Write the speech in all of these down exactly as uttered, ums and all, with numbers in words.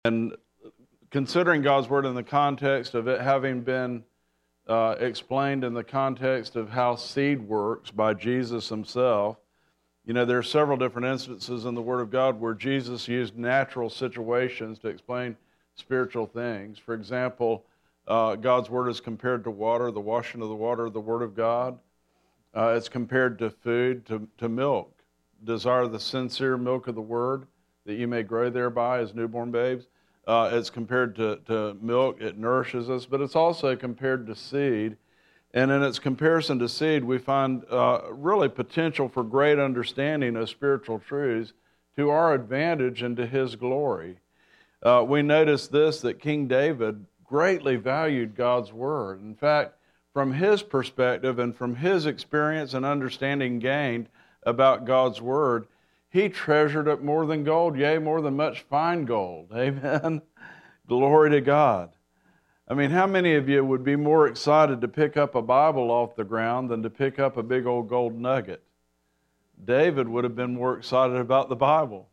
And considering God's Word in the context of it having been uh, explained in the context of how seed works by Jesus himself, you know, there are several different instances in the Word of God where Jesus used natural situations to explain spiritual things. For example, uh, God's Word is compared to water, the washing of the water, the Word of God. Uh, it's compared to food, to, to milk. Desire the sincere milk of the Word, that you may grow thereby as newborn babes. Uh, it's compared to, to milk, it nourishes us, but it's also compared to seed. And in its comparison to seed, we find uh, really potential for great understanding of spiritual truths to our advantage and to His glory. Uh, we notice this, that King David greatly valued God's Word. In fact, from his perspective and from his experience and understanding gained about God's Word, he treasured it more than gold, yea, more than much fine gold. Amen. Glory to God. I mean, how many of you would be more excited to pick up a Bible off the ground than to pick up a big old gold nugget? David would have been more excited about the Bible.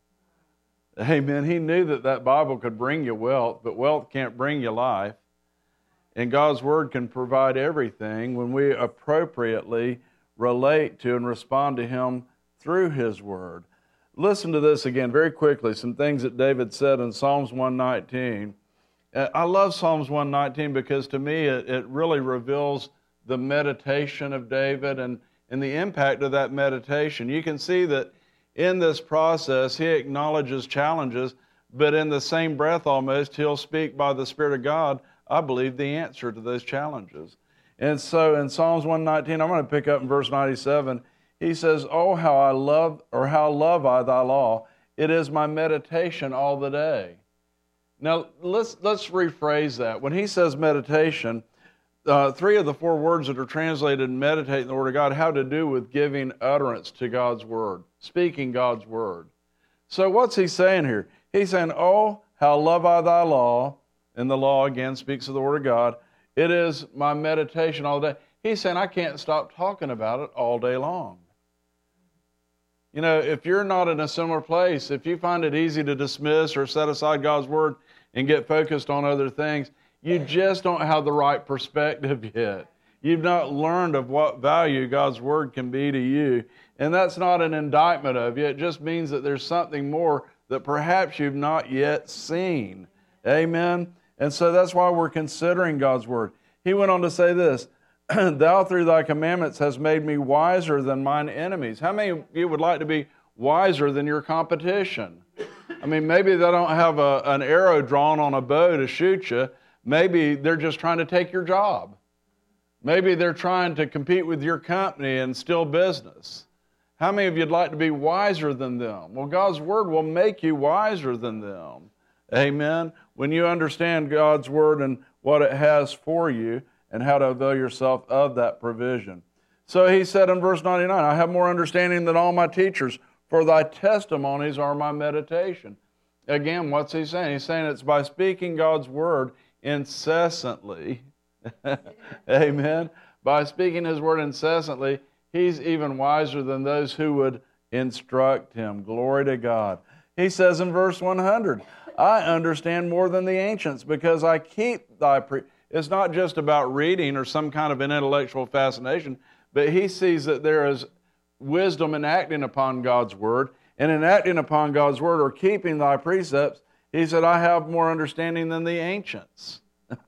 Amen. He knew that that Bible could bring you wealth, but wealth can't bring you life. And God's Word can provide everything when we appropriately relate to and respond to Him through His Word. Listen to this again very quickly, some things that David said in Psalms one nineteen. I love Psalms one nineteen because to me it, it really reveals the meditation of David and, and the impact of that meditation. You can see that in this process he acknowledges challenges, but in the same breath almost he'll speak by the Spirit of God, I believe, the answer to those challenges. And so in Psalms one nineteen, I'm going to pick up in verse ninety-seven. He says, "Oh, how I love, or how love I thy law. It is my meditation all the day." Now, let's let's rephrase that. When he says meditation, uh, three of the four words that are translated meditate in the Word of God have to do with giving utterance to God's Word, speaking God's Word. So what's he saying here? He's saying, "Oh, how love I thy law," and the law, again, speaks of the Word of God. "It is my meditation all day." He's saying, I can't stop talking about it all day long. You know, if you're not in a similar place, if you find it easy to dismiss or set aside God's Word and get focused on other things, you just don't have the right perspective yet. You've not learned of what value God's Word can be to you. And that's not an indictment of you. It just means that there's something more that perhaps you've not yet seen. Amen? And so that's why we're considering God's Word. He went on to say this, "Thou through thy commandments hast made me wiser than mine enemies." How many of you would like to be wiser than your competition? I mean, maybe they don't have a, an arrow drawn on a bow to shoot you. Maybe they're just trying to take your job. Maybe they're trying to compete with your company and steal business. How many of you'd like to be wiser than them? Well, God's Word will make you wiser than them. Amen? When you understand God's Word and what it has for you, and how to avail yourself of that provision. So he said in verse ninety-nine, "I have more understanding than all my teachers, for thy testimonies are my meditation." Again, what's he saying? He's saying it's by speaking God's Word incessantly. Amen. By speaking His Word incessantly, he's even wiser than those who would instruct him. Glory to God. He says in verse one hundred, "I understand more than the ancients, because I keep thy pre..." It's not just about reading or some kind of an intellectual fascination, but he sees that there is wisdom in acting upon God's Word, and in acting upon God's Word or keeping thy precepts, he said, "I have more understanding than the ancients."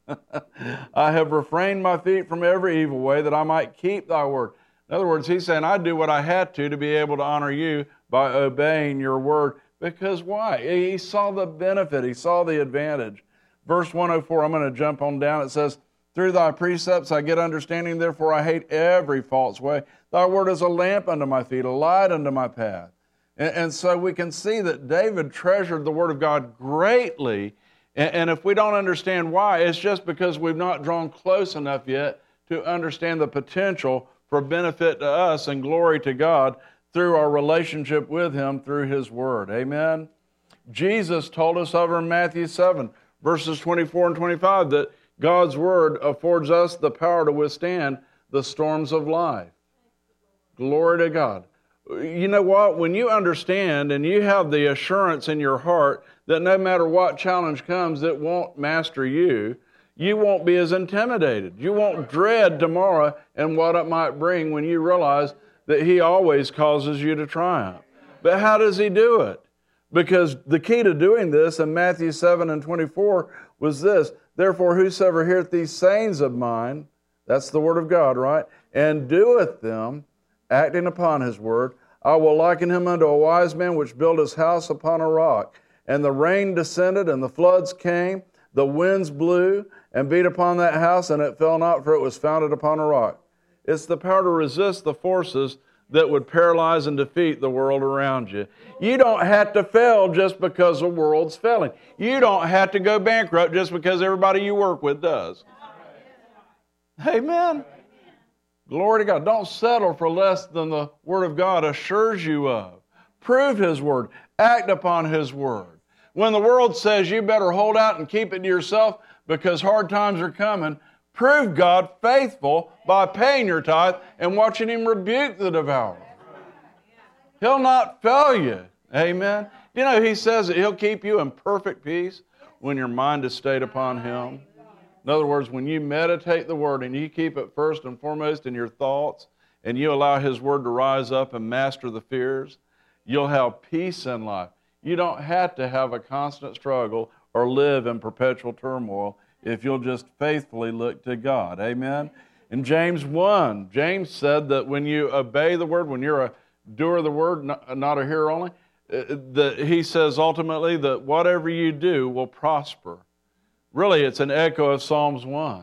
"I have refrained my feet from every evil way, that I might keep thy word." In other words, he's saying, I do what I had to to be able to honor you by obeying your word. Because why? He saw the benefit. He saw the advantage. Verse one oh four, I'm going to jump on down. It says, "Through thy precepts I get understanding, therefore I hate every false way. Thy word is a lamp unto my feet, a light unto my path." And, and so we can see that David treasured the Word of God greatly. And, and if we don't understand why, it's just because we've not drawn close enough yet to understand the potential for benefit to us and glory to God through our relationship with Him through His Word. Amen? Jesus told us over in Matthew seven, verses twenty-four and twenty-five, that God's Word affords us the power to withstand the storms of life. Glory to God. You know what? When you understand and you have the assurance in your heart that no matter what challenge comes, it won't master you. You won't be as intimidated. You won't dread tomorrow and what it might bring when you realize that He always causes you to triumph. But how does He do it? Because the key to doing this in Matthew seven and twenty-four was this: therefore whosoever heareth these sayings of mine, that's the word of God, right? And doeth them, acting upon His word, I will liken him unto a wise man which built his house upon a rock. And the rain descended, and the floods came, the winds blew, and beat upon that house, and it fell not, for it was founded upon a rock. It's the power to resist the forces that would paralyze and defeat the world around you. You don't have to fail just because the world's failing. You don't have to go bankrupt just because everybody you work with does. Amen. Glory to God. Don't settle for less than the Word of God assures you of. Prove His Word. Act upon His Word. When the world says you better hold out and keep it to yourself because hard times are coming, prove God faithful by paying your tithe and watching Him rebuke the devourer. He'll not fail you. Amen. You know, He says that He'll keep you in perfect peace when your mind is stayed upon Him. In other words, when you meditate the Word and you keep it first and foremost in your thoughts and you allow His Word to rise up and master the fears, you'll have peace in life. You don't have to have a constant struggle or live in perpetual turmoil if you'll just faithfully look to God. Amen? In James one, James said that when you obey the Word, when you're a doer of the Word, not a hearer only, that he says ultimately that whatever you do will prosper. Really, it's an echo of Psalms one.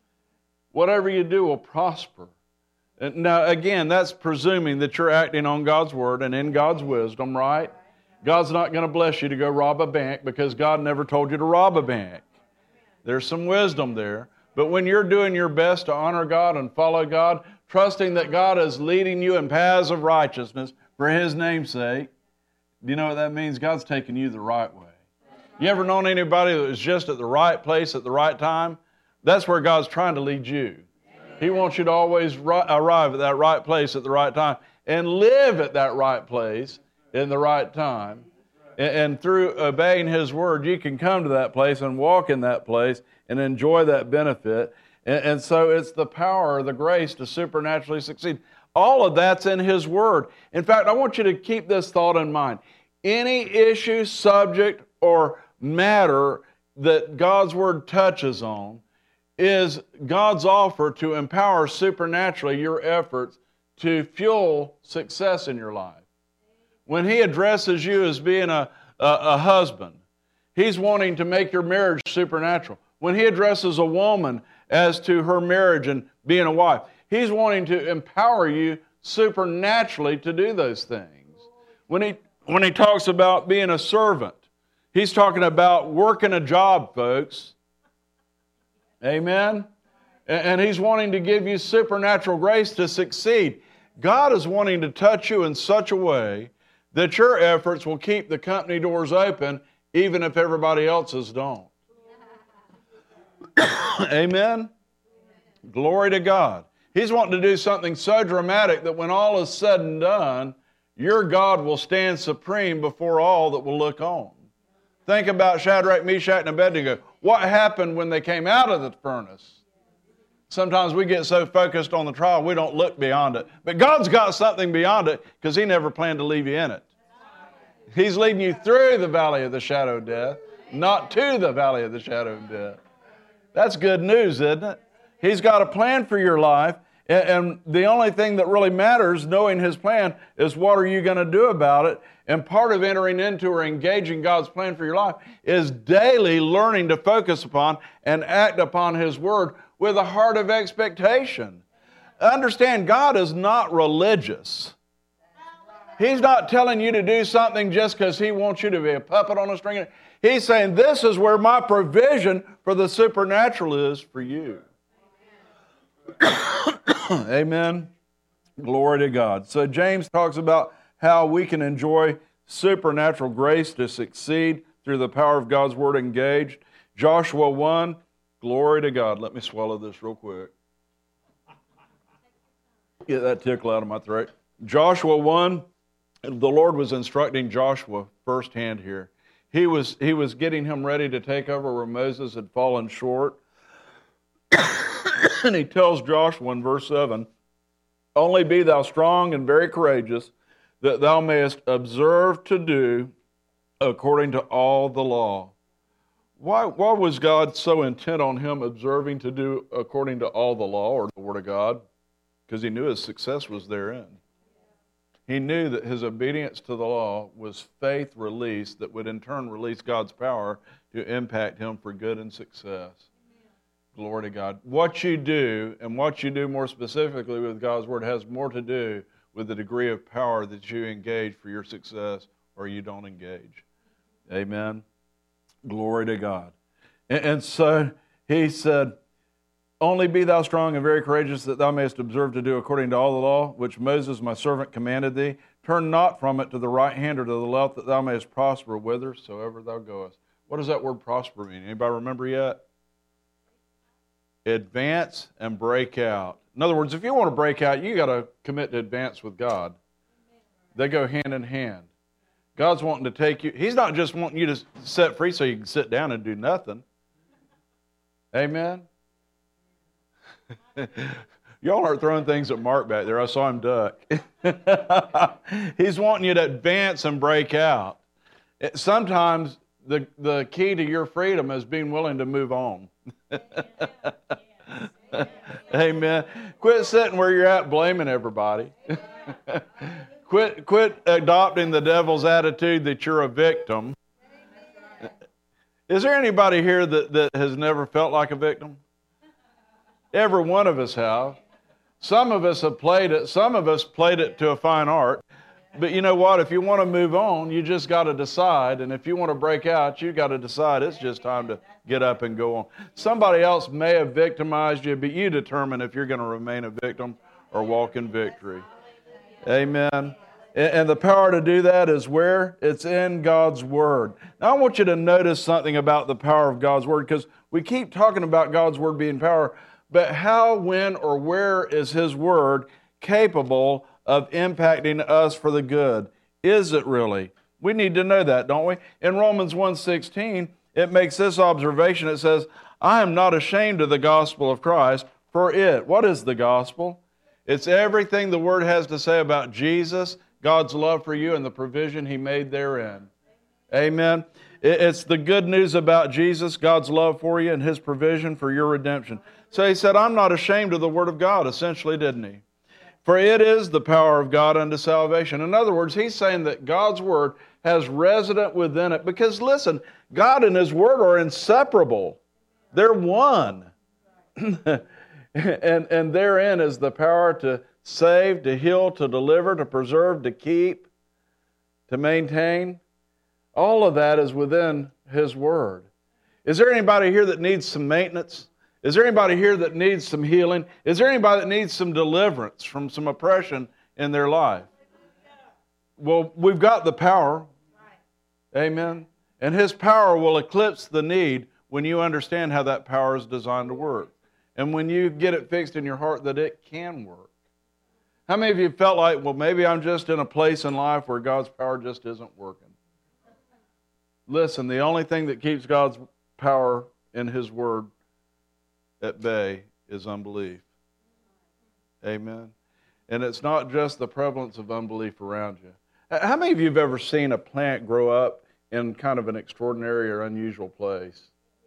Whatever you do will prosper. Now, again, that's presuming that you're acting on God's Word and in God's wisdom, right? God's not going to bless you to go rob a bank because God never told you to rob a bank. There's some wisdom there. But when you're doing your best to honor God and follow God, trusting that God is leading you in paths of righteousness for His name's sake, do you know what that means? God's taking you the right way. You ever known anybody that was just at the right place at the right time? That's where God's trying to lead you. He wants you to always ri- arrive at that right place at the right time and live at that right place in the right time. And, and through obeying His Word, you can come to that place and walk in that place and enjoy that benefit. And, and so it's the power, the grace to supernaturally succeed. All of that's in His Word. In fact, I want you to keep this thought in mind. Any issue, subject, or matter that God's Word touches on is God's offer to empower supernaturally your efforts to fuel success in your life. When He addresses you as being a, a, a husband, He's wanting to make your marriage supernatural. When He addresses a woman as to her marriage and being a wife, He's wanting to empower you supernaturally to do those things. When He, when he talks about being a servant, He's talking about working a job, folks. Amen? And He's wanting to give you supernatural grace to succeed. God is wanting to touch you in such a way that your efforts will keep the company doors open even if everybody else's don't. Amen? Glory to God. He's wanting to do something so dramatic that when all is said and done, your God will stand supreme before all that will look on. Think about Shadrach, Meshach, and Abednego. What happened when they came out of the furnace? Sometimes we get so focused on the trial, we don't look beyond it. But God's got something beyond it because He never planned to leave you in it. He's leading you through the valley of the shadow of death, not to the valley of the shadow of death. That's good news, isn't it? He's got a plan for your life, and the only thing that really matters, knowing His plan, is what are you going to do about it? And part of entering into or engaging God's plan for your life is daily learning to focus upon and act upon His Word with a heart of expectation. Understand, God is not religious. He's not telling you to do something just because He wants you to be a puppet on a string. He's saying, this is where my provision for the supernatural is for you. Amen. Glory to God. So James talks about how we can enjoy supernatural grace to succeed through the power of God's Word engaged. Joshua one, glory to God. Let me swallow this real quick. Get that tickle out of my throat. Joshua one, the Lord was instructing Joshua firsthand here. He was, he was getting him ready to take over where Moses had fallen short. And he tells Joshua in verse seven, only be thou strong and very courageous, that thou mayest observe to do according to all the law. Why, why was God so intent on him observing to do according to all the law or the Word of God? Because he knew his success was therein. He knew that his obedience to the law was faith released that would in turn release God's power to impact him for good and success. Glory to God. What you do, and what you do more specifically with God's Word, has more to do with the degree of power that you engage for your success or you don't engage. Amen. Glory to God. And, and so he said, only be thou strong and very courageous, that thou mayest observe to do according to all the law, which Moses my servant commanded thee. Turn not from it to the right hand or to the left, that thou mayest prosper whithersoever thou goest. What does that word prosper mean? Anybody remember yet? Advance and break out. In other words, if you want to break out, you got to commit to advance with God. They go hand in hand. God's wanting to take you. He's not just wanting you to set free so you can sit down and do nothing. Amen? Y'all aren't throwing things at Mark back there. I saw him duck. He's wanting you to advance and break out. Sometimes the, the key to your freedom is being willing to move on. Amen. Quit sitting where you're at blaming everybody. Quit, quit adopting the devil's attitude that you're a victim. Is there anybody here that, that has never felt like a victim? Every one of us have. Some of us have played it. Some of us played it to a fine art. But you know what? If you want to move on, you just got to decide. And if you want to break out, you got to decide it's just time to get up and go on. Somebody else may have victimized you, but you determine if you're going to remain a victim or walk in victory. Amen. And the power to do that is where? It's in God's Word. Now I want you to notice something about the power of God's Word, because we keep talking about God's Word being power, but how, when, or where is His Word capable of impacting us for the good? Is it really? We need to know that, don't we? In Romans one sixteen, it makes this observation. It says, I am not ashamed of the gospel of Christ, for it. What is the gospel? It's everything the Word has to say about Jesus, God's love for you, and the provision He made therein. Amen. It's the good news about Jesus, God's love for you, and His provision for your redemption. So he said, I'm not ashamed of the Word of God, essentially, didn't he? For it is the power of God unto salvation. In other words, he's saying that God's Word has resident within it. Because listen, God and His Word are inseparable. They're one. and, and therein is the power to save, to heal, to deliver, to preserve, to keep, to maintain. All of that is within His Word. Is there anybody here that needs some maintenance? Is there anybody here that needs some healing? Is there anybody that needs some deliverance from some oppression in their life? Well, we've got the power. Amen. And His power will eclipse the need when you understand how that power is designed to work. And when you get it fixed in your heart that it can work. How many of you felt like, well, maybe I'm just in a place in life where God's power just isn't working? Listen, the only thing that keeps God's power in His Word at bay is unbelief. Amen. And it's not just the prevalence of unbelief around you. How many of you have ever seen a plant grow up in kind of an extraordinary or unusual place?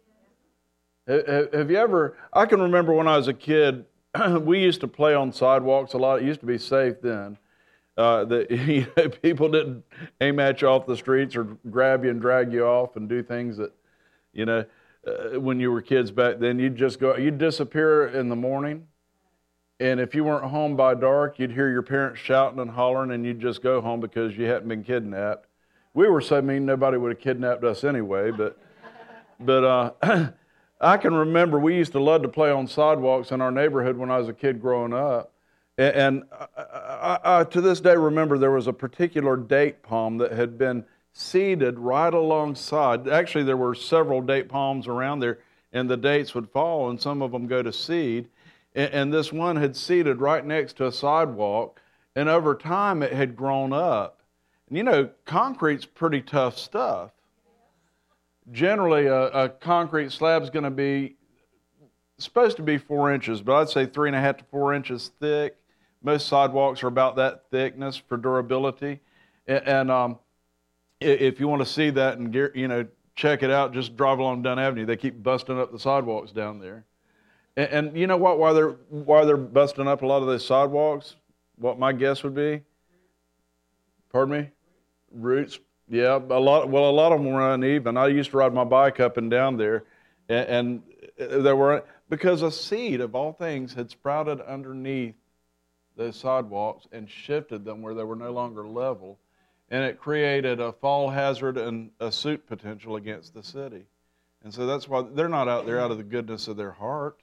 Have you ever, I can remember when I was a kid, we used to play on sidewalks a lot. It used to be safe then. Uh, that you know, people didn't aim at you off the streets or grab you and drag you off and do things that, you know, uh, when you were kids back then, you'd just go, you'd disappear in the morning. And if you weren't home by dark, you'd hear your parents shouting and hollering, and you'd just go home because you hadn't been kidnapped. We were so mean nobody would have kidnapped us anyway, but but uh, I can remember we used to love to play on sidewalks in our neighborhood when I was a kid growing up. And, and I, I, I, to this day, remember there was a particular date palm that had been seeded right alongside. Actually, there were several date palms around there, and the dates would fall, and some of them go to seed. And, and this one had seeded right next to a sidewalk, and over time it had grown up. And you know, concrete's pretty tough stuff. Generally, a, a concrete slab is going to be supposed to be four inches, but I'd say three and a half to four inches thick. Most sidewalks are about that thickness for durability. And, and um, if you want to see that and get, you know, check it out, just drive along Dunn Avenue. They keep busting up the sidewalks down there. And, and you know what? Why they're why they're busting up a lot of those sidewalks? What my guess would be? Pardon me? Roots. Yeah, a lot. Well, a lot of them were uneven. I used to ride my bike up and down there, and, and there were because a seed of all things had sprouted underneath those sidewalks and shifted them where they were no longer level, and it created a fall hazard and a suit potential against the city. And so that's why they're not out there out of the goodness of their heart.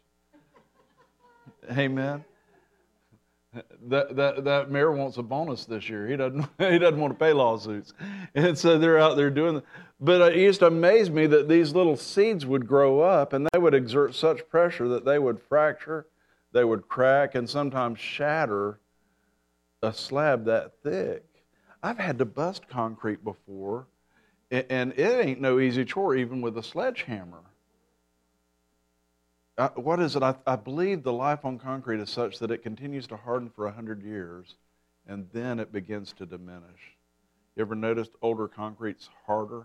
Amen. That that that mayor wants a bonus this year. He doesn't he doesn't want to pay lawsuits, and so they're out there doing that. But it used to amaze me that these little seeds would grow up, and they would exert such pressure that they would fracture, they would crack, and sometimes shatter a slab that thick. I've had to bust concrete before, and it ain't no easy chore, even with a sledgehammer. Uh, what is it? I, I believe the life on concrete is such that it continues to harden for a hundred years, and then it begins to diminish. You ever noticed older concrete's harder?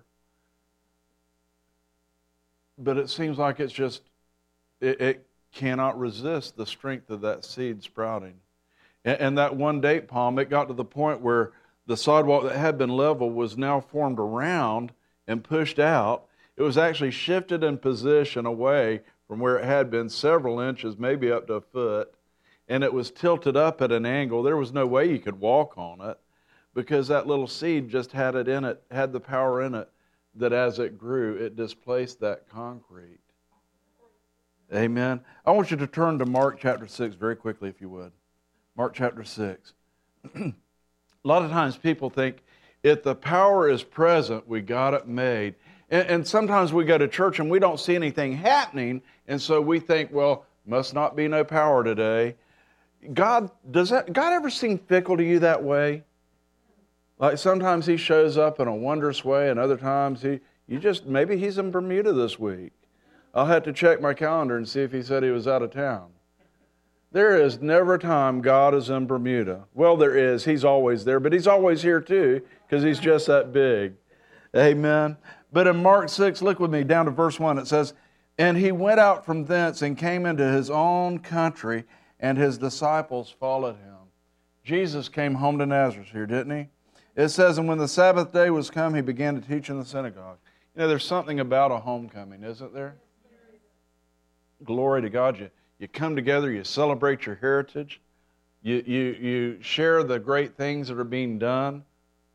But it seems like it's just, it, it cannot resist the strength of that seed sprouting. And, and that one date palm, it got to the point where the sidewalk that had been level was now formed around and pushed out. It was actually shifted in position away from where it had been several inches, maybe up to a foot, and it was tilted up at an angle. There was no way you could walk on it because that little seed just had it in it, had the power in it, that as it grew, it displaced that concrete. Amen. I want you to turn to Mark chapter six very quickly, if you would. Mark chapter six. A lot of times people think if the power is present, we got it made. And, and sometimes we go to church and we don't see anything happening, and so we think, well, must not be no power today. God, does that God ever seem fickle to you that way? Like sometimes He shows up in a wondrous way, and other times He, you just, maybe He's in Bermuda this week. I'll have to check my calendar and see if He said He was out of town. There is never a time God is in Bermuda. Well, there is. He's always there, but He's always here too, because He's just that big. Amen. But in Mark six, look with me down to verse one. It says, "And He went out from thence and came into His own country, and His disciples followed Him." Jesus came home to Nazareth here, didn't He? It says, "And when the Sabbath day was come, He began to teach in the synagogue." You know, there's something about a homecoming, isn't there? Glory to God. You, you come together, you celebrate your heritage, you, you, you share the great things that are being done.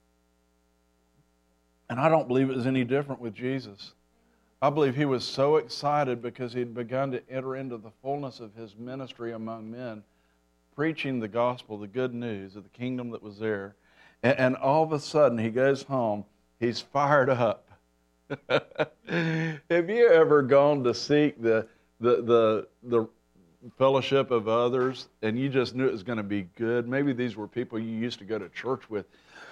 And I don't believe it was any different with Jesus. I believe He was so excited because He'd begun to enter into the fullness of His ministry among men, preaching the gospel, the good news of the kingdom that was there. And, and all of a sudden, He goes home, He's fired up. Have you ever gone to seek the, the, the, the fellowship of others, and you just knew it was going to be good? Maybe these were people you used to go to church with.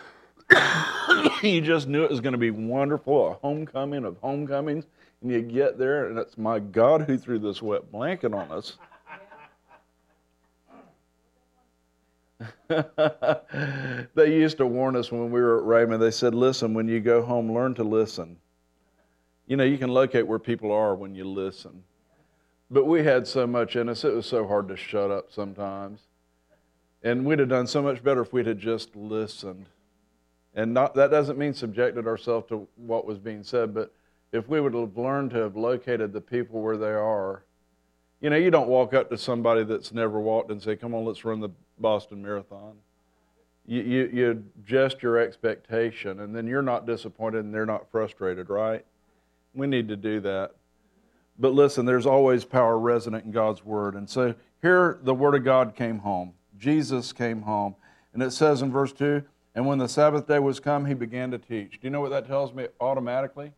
You just knew it was going to be wonderful, a homecoming of homecomings, and you get there, and it's my God who threw this wet blanket on us. They used to warn us when we were at Raymond. They said, listen, when you go home, learn to listen. You know, you can locate where people are when you listen. But we had so much in us, it was so hard to shut up sometimes. And we'd have done so much better if we'd have just listened. And not, that doesn't mean subjected ourselves to what was being said, but if we would have learned to have located the people where they are. You know, you don't walk up to somebody that's never walked and say, come on, let's run the Boston Marathon. You, you, you adjust your expectation, and then you're not disappointed and they're not frustrated, right? We need to do that. But listen, there's always power resident in God's Word. And so here the Word of God came home. Jesus came home. And it says in verse two, "And when the Sabbath day was come, He began to teach." Do you know what that tells me automatically?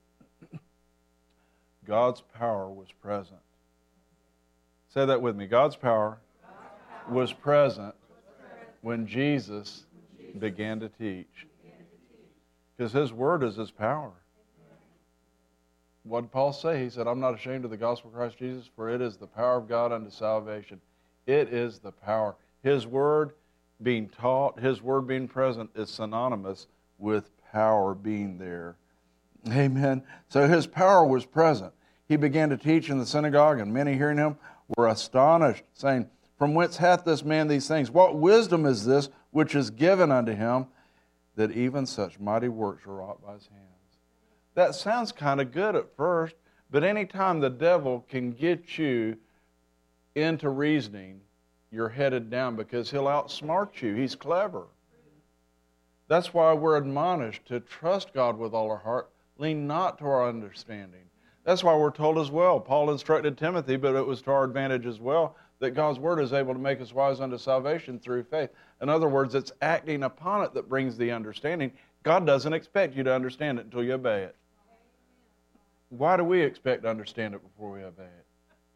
God's power was present. Say that with me. God's power was present when Jesus began to teach. Because His Word is His power. what did Paul say? He said, I'm not ashamed of the gospel of Christ Jesus, for it is the power of God unto salvation. It is the power. His word being taught, his word being present is synonymous with power being there. Amen. So his power was present. He began to teach in the synagogue, and many hearing him were astonished, saying, From whence hath this man these things? What wisdom is this which is given unto him, that even such mighty works are wrought by his hands? That sounds kind of good at first, but anytime the devil can get you into reasoning, you're headed down, because he'll outsmart you. He's clever. That's why we're admonished to trust God with all our heart, lean not to our understanding. That's why we're told as well, Paul instructed Timothy, but it was to our advantage as well, that God's word is able to make us wise unto salvation through faith. In other words, it's acting upon it that brings the understanding. God doesn't expect you to understand it until you obey it. Why do we expect to understand it before we obey it?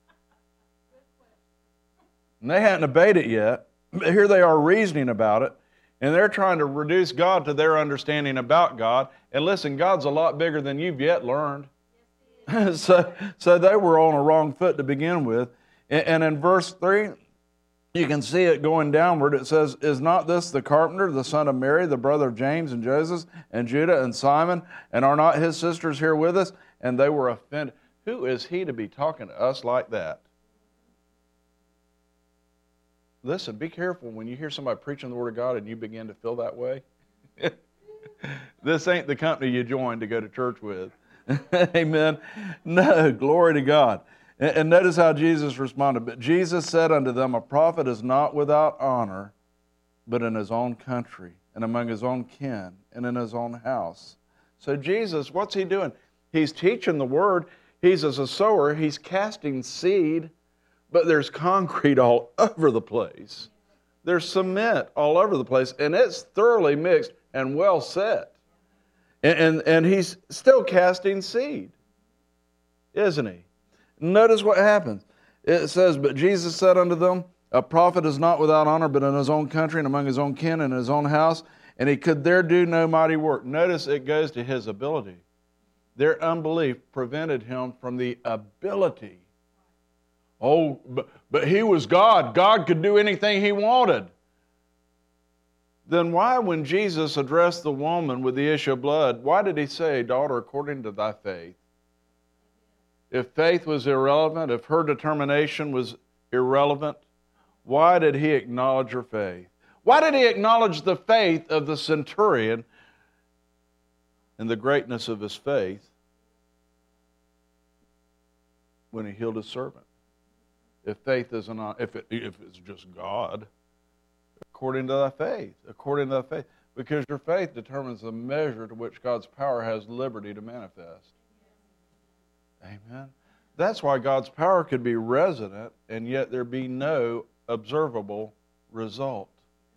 And they hadn't obeyed it yet, but here they are reasoning about it, and they're trying to reduce God to their understanding about God. And listen, God's a lot bigger than you've yet learned. so, so they were on a wrong foot to begin with. And, and in verse three, you can see it going downward. It says, Is not this the carpenter, the son of Mary, the brother of James and Joseph and Judah and Simon? And are not his sisters here with us? And they were offended. Who is he to be talking to us like that? Listen, be careful when you hear somebody preaching the Word of God and you begin to feel that way. This ain't the company you joined to go to church with. Amen. No, glory to God. And notice how Jesus responded. But Jesus said unto them, A prophet is not without honor, but in his own country, and among his own kin, and in his own house. So Jesus, what's he doing? He's teaching the Word. He's as a sower. He's casting seed. But there's concrete all over the place. There's cement all over the place, and it's thoroughly mixed and well set. And, and, and he's still casting seed, isn't he? Notice what happens. It says, But Jesus said unto them, A prophet is not without honor, but in his own country, and among his own kin, and in his own house. And he could there do no mighty work. Notice it goes to his ability. Their unbelief prevented him from the ability. Oh, but, but he was God. God could do anything he wanted. Then why, when Jesus addressed the woman with the issue of blood, why did he say, Daughter, according to thy faith? If faith was irrelevant, if her determination was irrelevant, why did he acknowledge her faith? Why did he acknowledge the faith of the centurion and the greatness of his faith when he healed his servant? If faith isn't, if it, if it's just God, according to thy faith, according to thy faith, because your faith determines the measure to which God's power has liberty to manifest. Amen. That's why God's power could be resident and yet there be no observable result.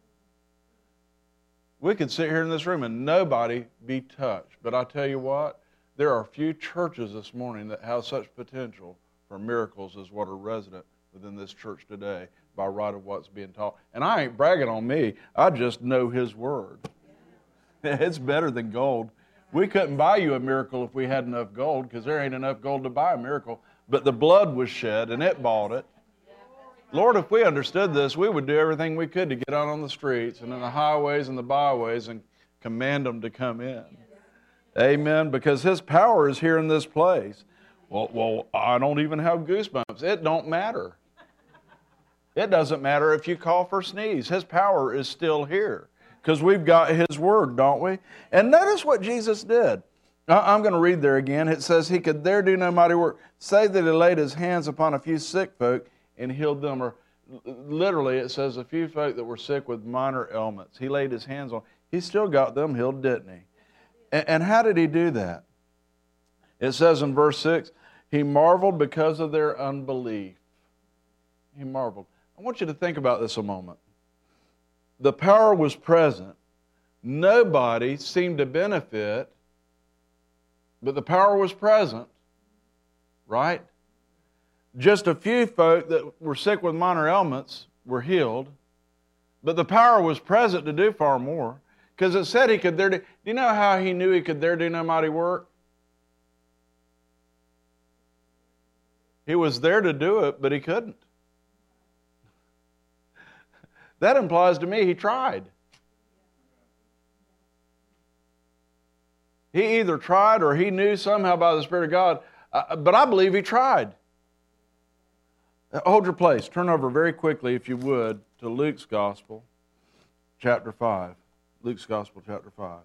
We could sit here in this room and nobody be touched, but I tell you what, there are few churches this morning that have such potential for miracles as what are resident within this church today by right of what's being taught. And I ain't bragging on me. I just know His Word. It's better than gold. We couldn't buy you a miracle if we had enough gold, because there ain't enough gold to buy a miracle. But the blood was shed, and it bought it. Lord, if we understood this, we would do everything we could to get out on the streets and in the highways and the byways and command them to come in. Amen. Because His power is here in this place. Well, well, I don't even have goosebumps. It don't matter. It doesn't matter if you cough or sneeze. His power is still here because we've got His Word, don't we? And notice what Jesus did. I'm going to read there again. It says, He could there do no mighty work, save that He laid His hands upon a few sick folk and healed them. Or literally, it says a few folk that were sick with minor ailments. He laid His hands on. He still got them healed, didn't He? And, and how did He do that? It says in verse six, He marveled because of their unbelief. He marveled. I want you to think about this a moment. The power was present. Nobody seemed to benefit, but the power was present, right? Just a few folk that were sick with minor ailments were healed, but the power was present to do far more, because it said He could there do. Do you know how He knew He could there do no mighty work? He was there to do it, but he couldn't. That implies to me he tried. He either tried or he knew somehow by the Spirit of God, uh, but I believe he tried. Hold your place. Turn over very quickly, if you would, to Luke's Gospel, chapter five. Luke's Gospel, chapter five.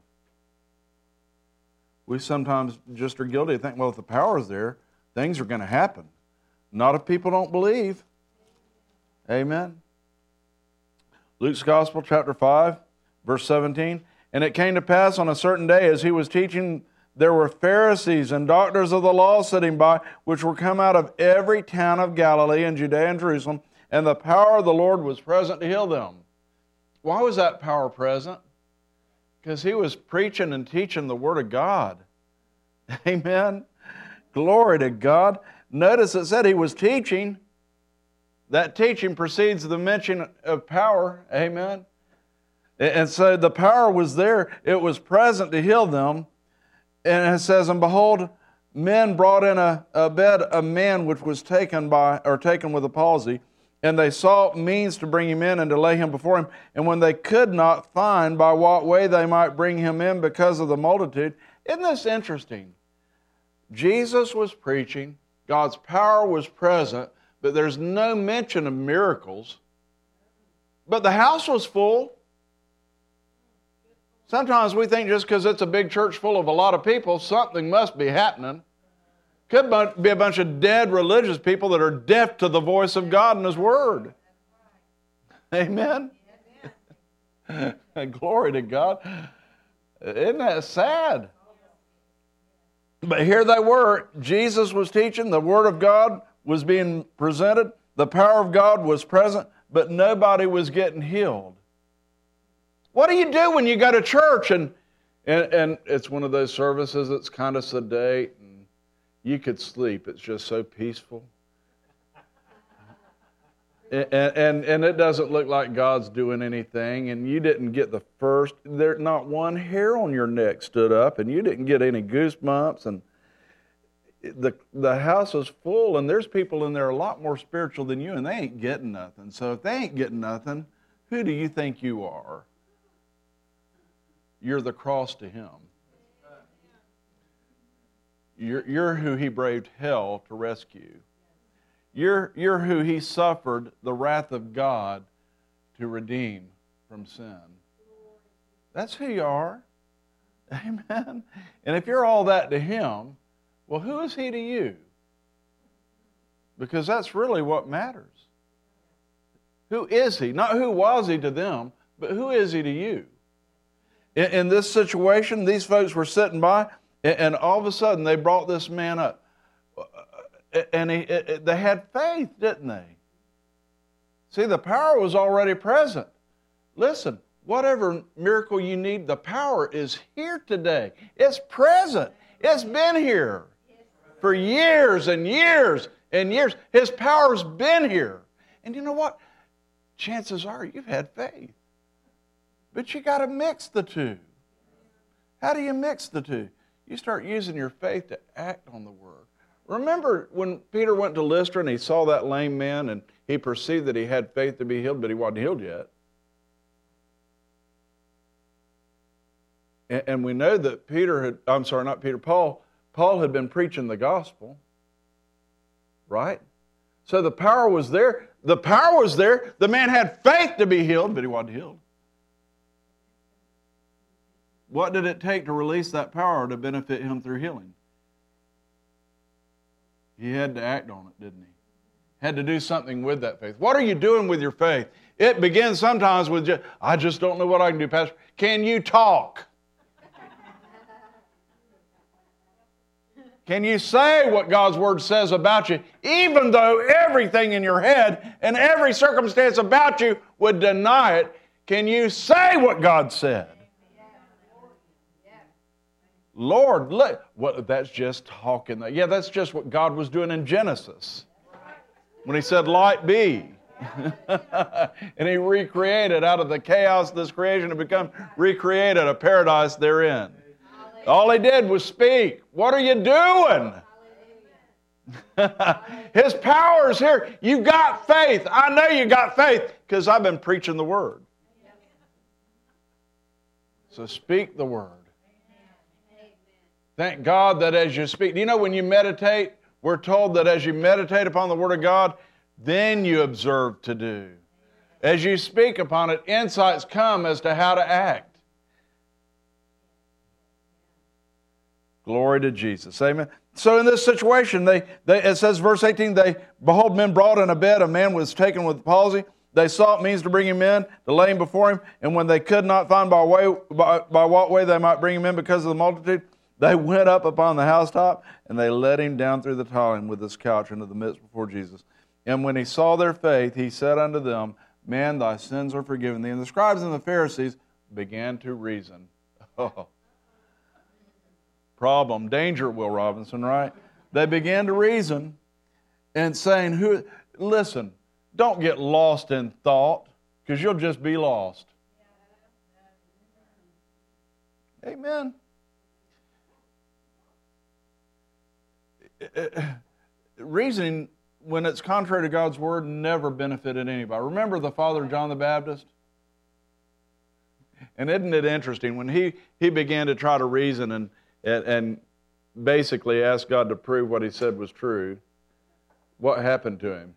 We sometimes just are guilty of thinking, well, if the power is there, things are going to happen. Not if people don't believe. Amen. Luke's Gospel, chapter five, verse seventeen. And it came to pass on a certain day, as he was teaching, there were Pharisees and doctors of the law sitting by, which were come out of every town of Galilee and Judea and Jerusalem, and the power of the Lord was present to heal them. Why was that power present? Because he was preaching and teaching the Word of God. Amen. Glory to God. Notice it said he was teaching. That teaching precedes the mention of power. Amen. And so the power was there. It was present to heal them. And it says, and behold, men brought in a, a bed a man which was taken by or taken with a palsy, and they sought means to bring him in and to lay him before him. And when they could not find by what way they might bring him in because of the multitude. Isn't this interesting? Jesus was preaching, God's power was present, but there's no mention of miracles. But the house was full. Sometimes we think just because it's a big church full of a lot of people, something must be happening. Could be a bunch of dead religious people that are deaf to the voice of God and His Word. Amen? Glory to God. Isn't that sad? But here they were. Jesus was teaching. The Word of God was being presented. The power of God was present, but nobody was getting healed. What do you do when you go to church and, and, and it's one of those services that's kind of sedate and you could sleep. It's just so peaceful. And, and, and it doesn't look like God's doing anything, and you didn't get the first, there not one hair on your neck stood up, and you didn't get any goosebumps, and the, the house is full, and there's people in there a lot more spiritual than you, and they ain't getting nothing. So if they ain't getting nothing, who do you think you are? You're the cross to Him. You're, you're who He braved hell to rescue. You're, you're who He suffered the wrath of God to redeem from sin. That's who you are. Amen. And if you're all that to Him, well, who is He to you? Because that's really what matters. Who is He? Not who was He to them, but who is He to you? In, in this situation, these folks were sitting by, and, and all of a sudden they brought this man up. And he, it, they had faith, didn't they? See, the power was already present. Listen, whatever miracle you need, the power is here today. It's present. It's been here for years and years and years. His power's been here. And you know what? Chances are you've had faith. But you got to mix the two. How do you mix the two? You start using your faith to act on the Word. Remember when Peter went to Lystra and he saw that lame man and he perceived that he had faith to be healed, but he wasn't healed yet. And, and we know that Peter had, I'm sorry, not Peter, Paul, Paul had been preaching the gospel. Right? So the power was there. The power was there. The man had faith to be healed, but he wasn't healed. What did it take to release that power to benefit him through healing? He had to act on it, didn't he? Had to do something with that faith. What are you doing with your faith? It begins sometimes with just, I just don't know what I can do, Pastor. Can you talk? Can you say what God's Word says about you, even though everything in your head and every circumstance about you would deny it? Can you say what God said? Lord, look, what, that's just talking. Yeah, that's just what God was doing in Genesis when He said, light be. And He recreated out of the chaos of this creation to become recreated a paradise therein. All He did was speak. What are you doing? His power is here. You got faith. I know you got faith because I've been preaching the Word. So speak the Word. Thank God that as you speak, do you know when you meditate, we're told that as you meditate upon the Word of God, then you observe to do. As you speak upon it, insights come as to how to act. Glory to Jesus. Amen. So in this situation, they, they it says, verse eighteen, they, behold, men brought in a bed, a man was taken with palsy. They sought means to bring him in, to lay him before him, and when they could not find by, way, by, by what way they might bring him in because of the multitude, they went up upon the housetop, and they let him down through the tiling with his couch into the midst before Jesus. And when he saw their faith, he said unto them, Man, thy sins are forgiven thee. And the scribes and the Pharisees began to reason. Oh. Problem, danger, Will Robinson, right? They began to reason and saying, "Who? Listen, don't get lost in thought, because you'll just be lost." Amen. Reasoning, when it's contrary to God's Word, never benefited anybody. Remember the father, John the Baptist? And isn't it interesting, when he, he began to try to reason and, and, and basically ask God to prove what he said was true, what happened to him?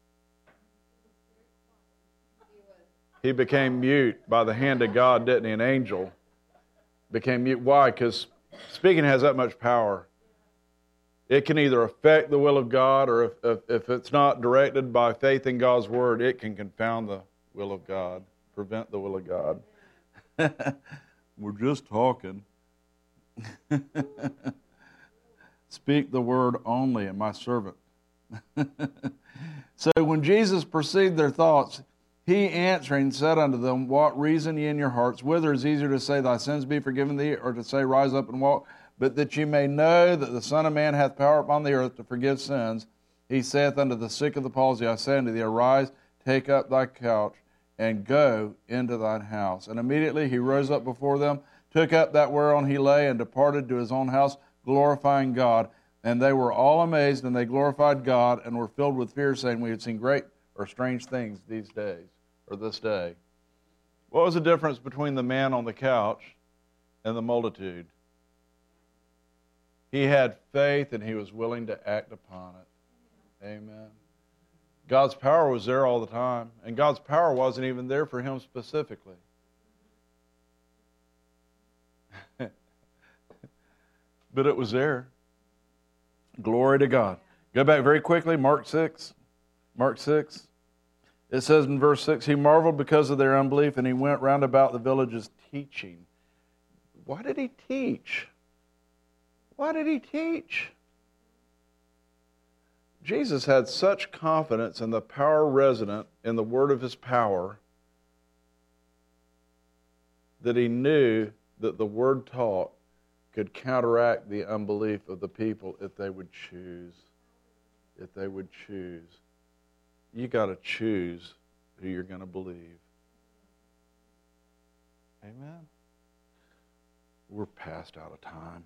He became mute by the hand of God, didn't he? An angel became mute. Why? Because speaking has that much power. It can either affect the will of God, or if, if, if it's not directed by faith in God's Word, it can confound the will of God, prevent the will of God. We're just talking. Speak the word only, and my servant. So when Jesus perceived their thoughts, he answering said unto them, What reason ye in your hearts? Whether is easier to say, Thy sins be forgiven thee, or to say, Rise up and walk? But that ye may know that the Son of Man hath power upon the earth to forgive sins, he saith unto the sick of the palsy, I say unto thee, Arise, take up thy couch, and go into thine house. And immediately he rose up before them, took up that whereon he lay, and departed to his own house, glorifying God. And they were all amazed, and they glorified God, and were filled with fear, saying, We had seen great or strange things these days, or this day. What was the difference between the man on the couch and the multitude? He had faith, and he was willing to act upon it. Amen. God's power was there all the time, and God's power wasn't even there for him specifically. But it was there. Glory to God. Go back very quickly, Mark six. Mark six. It says in verse six, He marveled because of their unbelief, and he went round about the villages teaching. Why did he teach? Why did he teach? Jesus had such confidence in the power resident in the word of his power that he knew that the word taught could counteract the unbelief of the people if they would choose. If they would choose. You got to choose who you're going to believe. Amen. We're past out of time.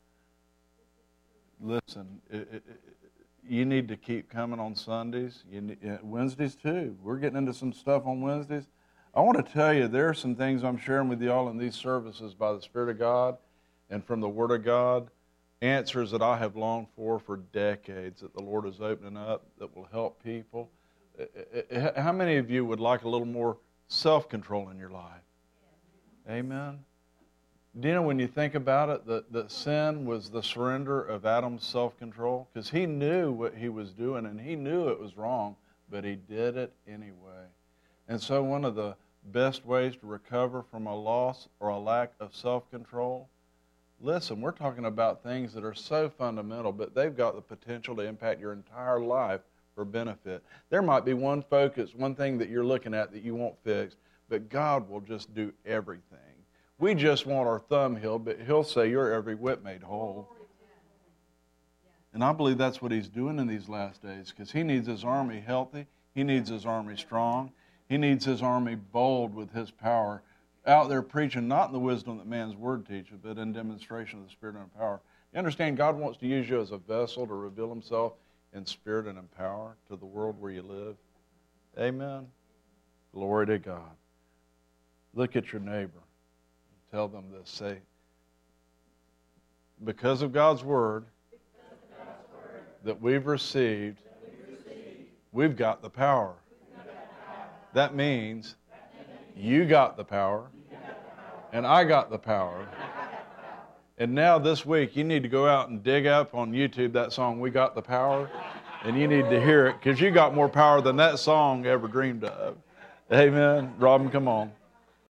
Listen, it, it, it, you need to keep coming on Sundays. You need, uh, Wednesdays too. We're getting into some stuff on Wednesdays. I want to tell you, there are some things I'm sharing with you all in these services by the Spirit of God and from the Word of God, answers that I have longed for for decades that the Lord is opening up that will help people. How many of you would like a little more self-control in your life? Amen. Do you know, when you think about it, that, that sin was the surrender of Adam's self-control? Because he knew what he was doing, and he knew it was wrong, but he did it anyway. And so one of the best ways to recover from a loss or a lack of self-control, listen, we're talking about things that are so fundamental, but they've got the potential to impact your entire life for benefit. There might be one focus, one thing that you're looking at that you won't fix, but God will just do everything. We just want our thumb healed, but he'll say you're every whit made whole. And I believe that's what he's doing in these last days, because he needs his army healthy. He needs his army strong. He needs his army bold with his power, out there preaching not in the wisdom that man's word teaches, but in demonstration of the Spirit and power. You understand, God wants to use you as a vessel to reveal himself in spirit and in power to the world where you live? Amen. Glory to God. Look at your neighbor. Tell them this. Say, because of God's word, that we've received, we've got the power. That means you got the power, and I got the power. And now this week, you need to go out and dig up on YouTube that song, We Got the Power, and you need to hear it, because you got more power than that song ever dreamed of. Amen. Robin, come on.